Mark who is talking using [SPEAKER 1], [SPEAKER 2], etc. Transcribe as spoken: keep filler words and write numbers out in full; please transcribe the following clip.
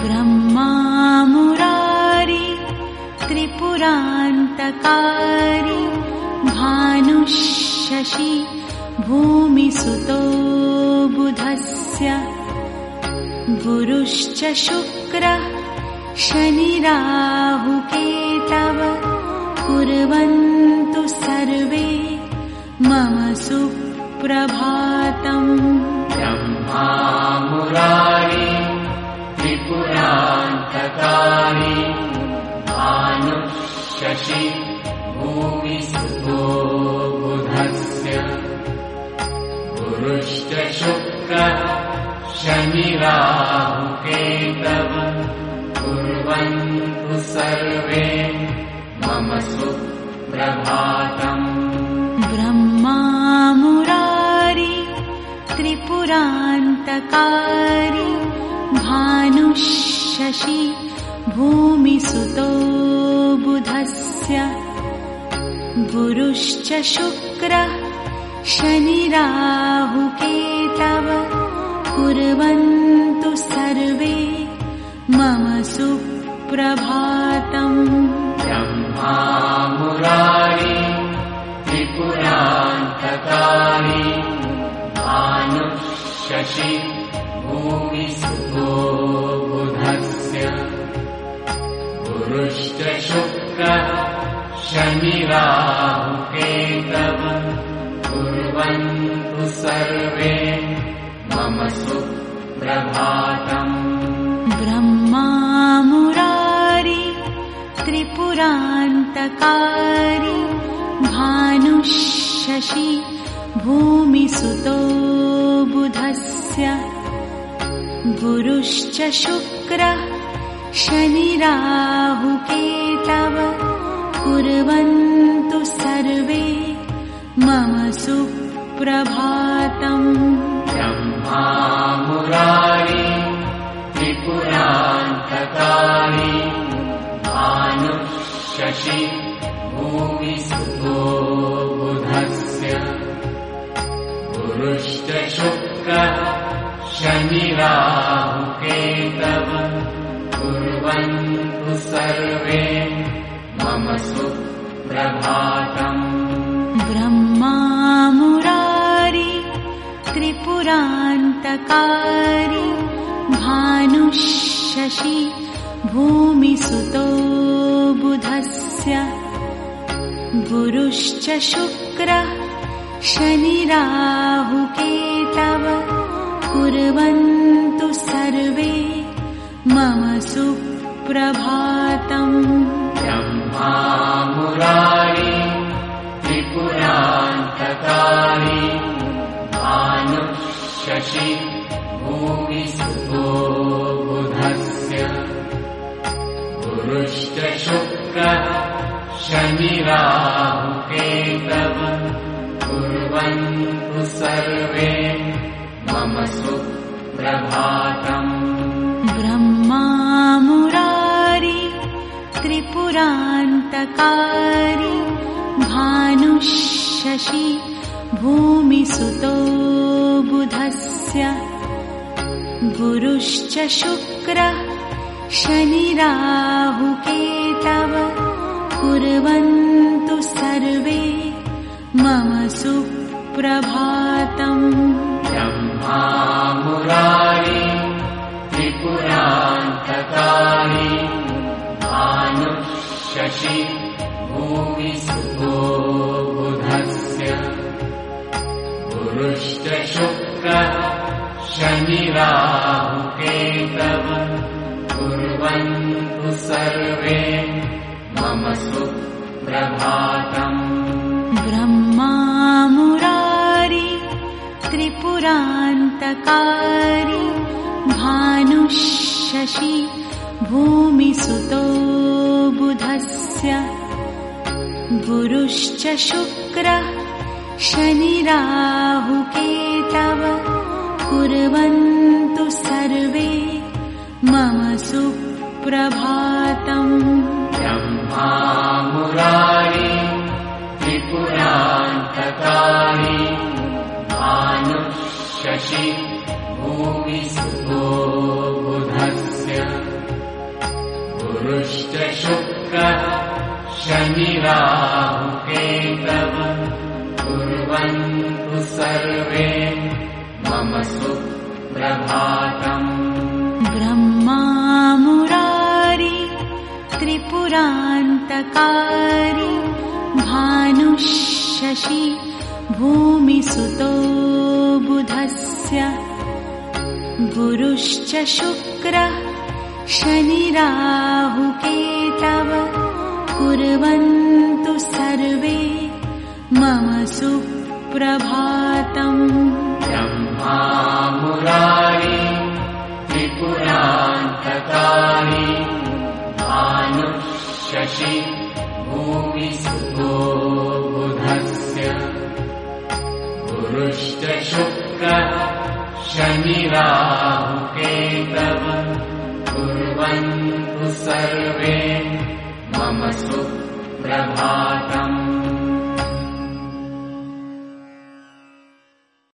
[SPEAKER 1] ब्रह्मा मुरारी त्रिपुरान्तकारी भानुशशि भूमिसुतो बुधस्य गुरुश्च शुक्रः शनिराहुकेतव कुर्वन्तु सर्वे मम सुप्रभातम्।
[SPEAKER 2] ब्रह्मा मुरारी त्रिपुरान्तकारी भानुशशि भूमिसुतो बुधस्य गुरुश्च शुक्रः शनिराहुकेतव कुर्वन्तु सर्वे मम सुप्रभातम्।
[SPEAKER 1] ब्रह्मा मुरारी त्रिपुरान्तकारी भानुशशि भूमिसुतो बुधस्य गुरुश्च शुक्रः शनिराहुकेतव कुर्वन्तु सर्वे मम सुप्रभातम्।
[SPEAKER 2] ब्रह्मा मुरारी त्रिपुरान्तकारी भानुशशि भूमिसुतो बुधस्य गुरुश्च शुक्रः शनिराहुकेतव कुर्वन्तु सर्वे मम सुप्रभातम्।
[SPEAKER 1] ब्रह्मा मुरारी त्रिपुरान्तकारी भानुशशि भूमिसुतो बुधस्य गुरुश्च शुक्रः शनिराहुकेतव कुर्वन्तु सर्वे मम सुप्रभातम्।
[SPEAKER 2] ब्रह्मा मुरारी त्रिपुरान्तकारी भानुशशि भूमिसुतो बुधस्य गुरुश्च शुक्रः शनिराहुकेतव कुर्वन्तु सर्वे मम सुप्रभातम्।
[SPEAKER 1] ब्रह्मा मुरारी त्रिपुरान्तकारी भानुशशि भूमिसुतो बुधस्य गुरुश्च शुक्रः शनिराहुकेतव कुर्वन्तु सर्वे मम सुप्रभातम्।
[SPEAKER 2] ब्रह्मा मुरारी त्रिपुरान्तकारी भानुशशि भूमिसुतो बुधस्य गुरुश्च शुक्रः शनिराहुकेतव कुर्वन्तु सर्वे मम सुप्रभातम्।
[SPEAKER 1] ब्रह्मा मुरारी त्रिपुरान्तकारी भानुशशि भूमिसुतो बुधस्य गुरुश्च शुक्रः शनिराहुकेतव कुर्वन्तु सर्वे मम सुप्रभातम्।
[SPEAKER 2] ब्रह्मा मुरारी त्रिपुरान्तकारी भानुशशि भूमिसुतो बुधस्य गुरुश्च शुक्रः शनिराहुकेतव कुर्वन्तु सर्वे मम सुप्रभातम्।
[SPEAKER 1] ब्रह्मा मुरारी त्रिपुरान्तकारी भानुशशि भूमिसुतो बुधस्य गुरुश्च शुक्रः शनिराहुकेतव कुर्वन्तु सर्वे मम सुप्रभातम्।
[SPEAKER 2] ब्रह्मा मुरारी त्रिपुरान्तकारी भानुशशि भूमिसुतो बुधस्य गुरुश्च शुक्रः शनिराहुकेतवः कुर्वन्तु सर्वे मम सुप्रभातम्।
[SPEAKER 1] ब्रह्मा मुरारी त्रिपुरान्तकारी भानुशशि भूमिसुतो बुधस्य गुरुश्च शुक्रः शनिराहुकेतवः कुर्वन्तु सर्वे मम सुप्रभातम्।
[SPEAKER 2] ब्रह्मा मुरारी त्रिपुरान्तकारी भानुशशि भूमिसुतो बुधस्य गुरुश्च शुक्रः शनिराहुकेतवः कुर्वन्तु सर्वे मम सुप्रभातम्।